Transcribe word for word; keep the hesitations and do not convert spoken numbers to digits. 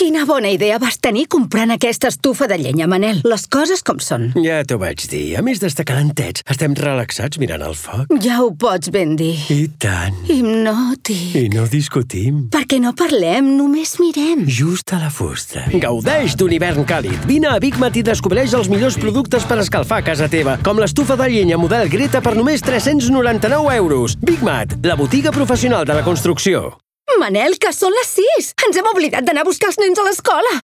Quina bona idea vas tenir comprant aquesta estufa de llenya, Manel. Les coses com són. Ja t'ho vaig dir. A més d'estar calentets, estem relaxats mirant el foc. Ja ho pots ben dir. I tant. Hipnòtic. I no discutim. Perquè no parlem, només mirem. Just a la fusta. Gaudeix d'un hivern càlid. Vine a Bigmat i descobreix els millors productes per escalfar casa teva, com l'estufa de llenya model Greta per només tres-cents noranta-nou euros. Bigmat, la botiga professional de la construcció. Manel, que són les sis! Ens hem oblidat d'anar a buscar els nens a l'escola!